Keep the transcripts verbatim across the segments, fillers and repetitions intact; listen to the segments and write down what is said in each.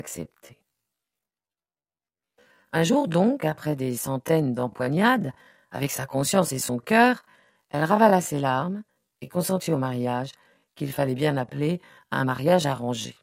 accepté. Un jour donc, après des centaines d'empoignades, avec sa conscience et son cœur, elle ravala ses larmes et consentit au mariage, qu'il fallait bien appeler un mariage arrangé.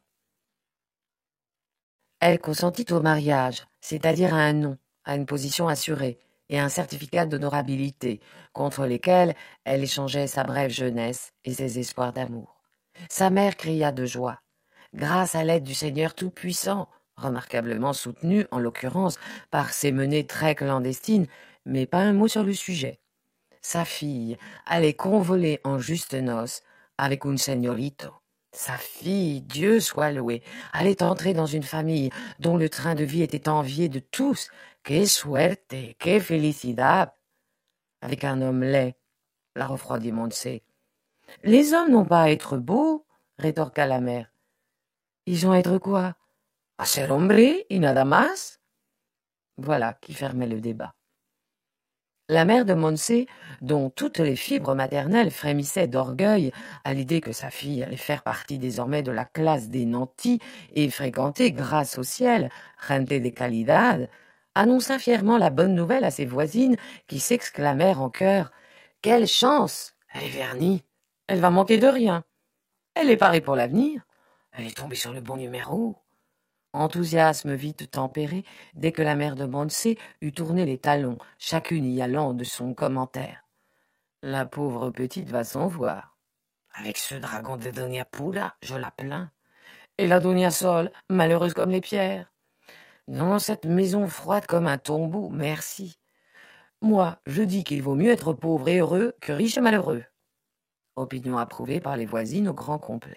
Elle consentit au mariage, c'est-à-dire à un nom, à une position assurée et à un certificat d'honorabilité, contre lesquels elle échangeait sa brève jeunesse et ses espoirs d'amour. Sa mère cria de joie. Grâce à l'aide du Seigneur Tout-Puissant, remarquablement soutenu, en l'occurrence, par ses menées très clandestines, mais pas un mot sur le sujet. Sa fille allait convoler en justes noces avec un señorito. Sa fille, Dieu soit loué, allait entrer dans une famille dont le train de vie était envié de tous. Que suerte, que felicidad! Avec un homme laid, la refroidit Montse. Les hommes n'ont pas à être beaux, rétorqua la mère. Ils ont à être quoi? A ser hombre y nada más? Voilà qui fermait le débat. La mère de Montse, dont toutes les fibres maternelles frémissaient d'orgueil à l'idée que sa fille allait faire partie désormais de la classe des nantis et fréquenter, grâce au ciel, gente de calidad, annonça fièrement la bonne nouvelle à ses voisines qui s'exclamèrent en chœur « Quelle chance! Elle est vernie! Elle va manquer de rien! Elle est parée pour l'avenir! Elle est tombée sur le bon numéro! » Enthousiasme vite tempéré dès que la mère de Montse eut tourné les talons, chacune y allant de son commentaire. La pauvre petite va s'en voir. Avec ce dragon de Doña Pula, je la plains. Et la Doña Sol, malheureuse comme les pierres. Dans cette maison froide comme un tombeau, merci. Moi, je dis qu'il vaut mieux être pauvre et heureux que riche et malheureux. Opinion approuvée par les voisines au grand complet.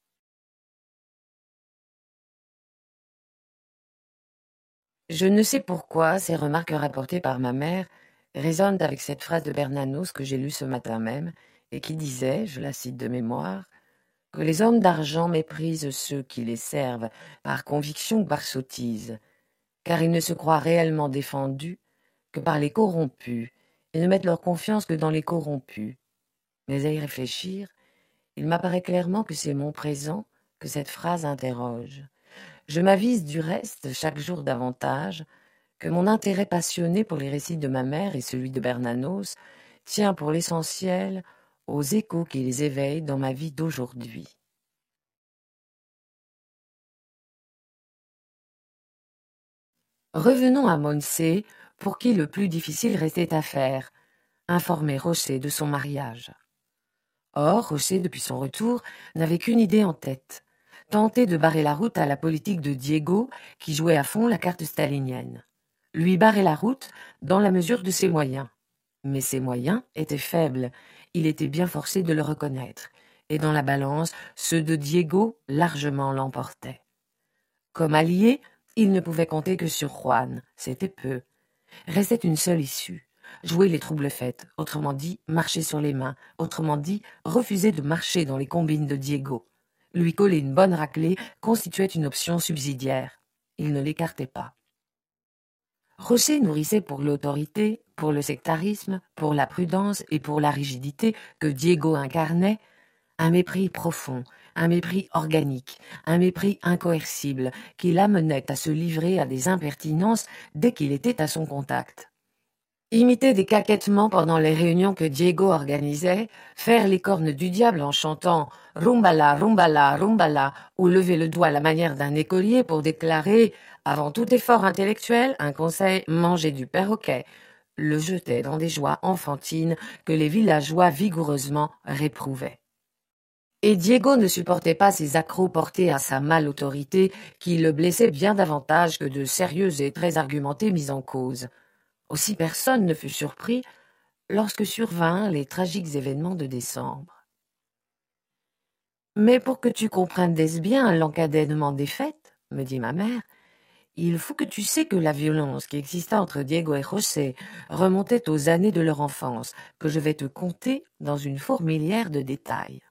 Je ne sais pourquoi ces remarques rapportées par ma mère résonnent avec cette phrase de Bernanos que j'ai lue ce matin même et qui disait, je la cite de mémoire, que les hommes d'argent méprisent ceux qui les servent par conviction ou par sottise, car ils ne se croient réellement défendus que par les corrompus et ne mettent leur confiance que dans les corrompus. Mais à y réfléchir, il m'apparaît clairement que c'est mon présent que cette phrase interroge. Je m'avise du reste chaque jour davantage que mon intérêt passionné pour les récits de ma mère et celui de Bernanos tient pour l'essentiel aux échos qu'ils éveillent dans ma vie d'aujourd'hui. Revenons à Montse, pour qui le plus difficile restait à faire, informer José de son mariage. Or, José, depuis son retour, n'avait qu'une idée en tête, tenter de barrer la route à la politique de Diego, qui jouait à fond la carte stalinienne. Lui barrer la route dans la mesure de ses moyens. Mais ses moyens étaient faibles, il était bien forcé de le reconnaître, et dans la balance, ceux de Diego largement l'emportaient. Comme allié, il ne pouvait compter que sur Juan, c'était peu. Restait une seule issue, jouer les troubles faites, autrement dit, marcher sur les mains, autrement dit, refuser de marcher dans les combines de Diego. Lui coller une bonne raclée constituait une option subsidiaire. Il ne l'écartait pas. José nourrissait pour l'autorité, pour le sectarisme, pour la prudence et pour la rigidité que Diego incarnait, un mépris profond, un mépris organique, un mépris incoercible qui l'amenait à se livrer à des impertinences dès qu'il était à son contact. Imiter des caquettements pendant les réunions que Diego organisait, faire les cornes du diable en chantant « Rumbala, rumbala, rumbala » ou lever le doigt à la manière d'un écolier pour déclarer « Avant tout effort intellectuel, un conseil, manger du perroquet », le jetait dans des joies enfantines que les villageois vigoureusement réprouvaient. Et Diego ne supportait pas ces accrocs portés à sa malautorité qui le blessaient bien davantage que de sérieuses et très argumentées mises en cause. Aussi personne ne fut surpris lorsque survinrent les tragiques événements de décembre. Mais pour que tu comprennes bien l'encadènement des fêtes, me dit ma mère, il faut que tu sais que la violence qui exista entre Diego et José remontait aux années de leur enfance, que je vais te conter dans une fourmilière de détails.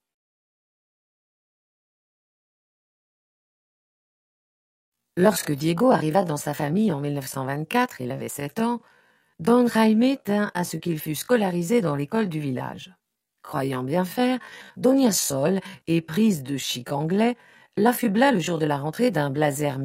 Lorsque Diego arriva dans sa famille en mille neuf cent vingt-quatre, il avait sept ans, Don Jaime tint à ce qu'il fût scolarisé dans l'école du village. Croyant bien faire, Doña Sol, éprise de chic anglais, l'affubla le jour de la rentrée d'un blazer